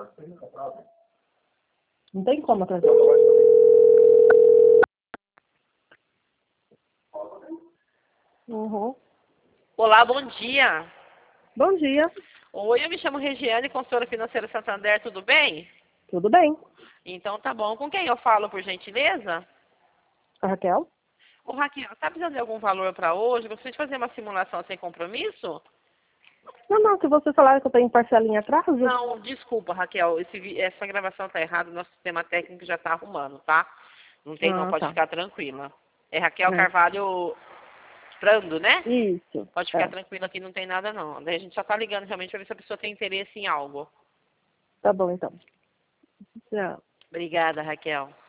Não tem como atrasar. Uhum. Olá, bom dia. Bom dia. Oi, eu me chamo Regiane, consultora financeira Santander, tudo bem? Tudo bem? Então tá bom. Com quem eu falo, por gentileza? A Raquel? Ô Raquel, tá precisando de algum valor para hoje? Gostaria de fazer uma simulação sem compromisso? Não, que você falaram que eu tenho parcelinha atraso. Não, desculpa, Raquel, essa gravação tá errada, nosso sistema técnico já tá arrumando, tá? Não tem não, Ah, pode tá. ficar tranquila. É Raquel É. Carvalho Prando, né? Isso. Pode ficar tranquila que não tem nada não. Daí a gente só tá ligando realmente para ver se a pessoa tem interesse em algo. Tá bom, então. Tchau. Obrigada, Raquel.